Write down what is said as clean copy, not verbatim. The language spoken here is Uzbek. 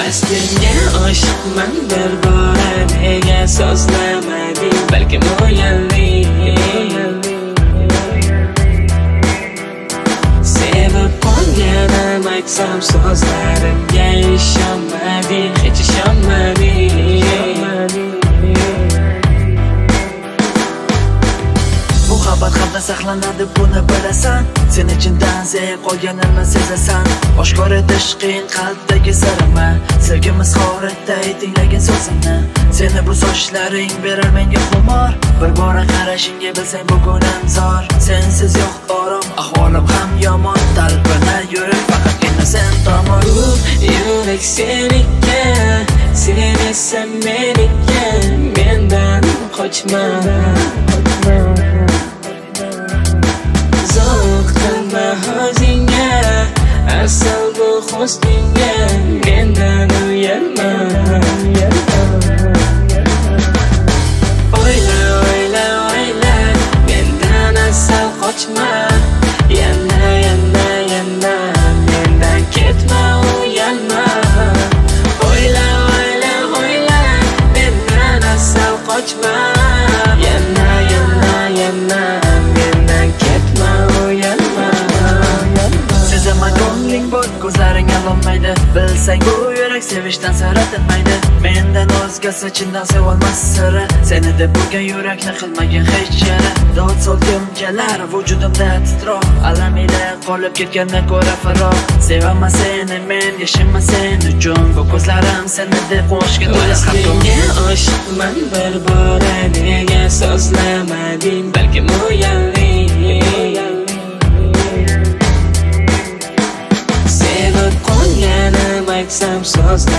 Senga oshiqman bir bora nega so'zlamading balkim o'yalning sevib qolganim aytsam so'zlarimga ishonmading hech ishonmading Muhabbat qalbda saqlanadi buni bilasan sen ichingdan sevib qolganimni sezasan oshkor etish qiyin qalbdagi sirimi sevgimiz horatday tinglagin so'zimni seni bu sochlaring berar menga xumor bir bora qarashingga bilsang bugunim zor sensiz yo'q orom ahvolim ham yomon talpinar yurak faqatgina sen tomon yurak seniki sen esa meniki mendan qochma zo'q qilma o'zingga asal bu husningga mendan uyalma o'yla o'yla o'yla mendan asal qochma yana yana yana mendan ketma uyalma o'yla o'yla o'yla mendan asal qochma yana yana yana mendan ketma uyalma sezaman ko'ngling bor ko'zlaring alolmaydi bilsang bu yurak sevishdan sira tinmaydi mendan o'zgasi chindan sevolmas sira seni deb bo'lgan yurakni qilmagin hech yara dod solgim kelar vujudimda titroq alam ila qolib ketgandan ko'ra farroq sevaman seni men yashayman sen uchun bu ko'zlarim seni deb qo'shga to'la senga oshiqman bir bora nega so'zlamading balkim o'yalning sevib qolganim aytsam so'zlarimga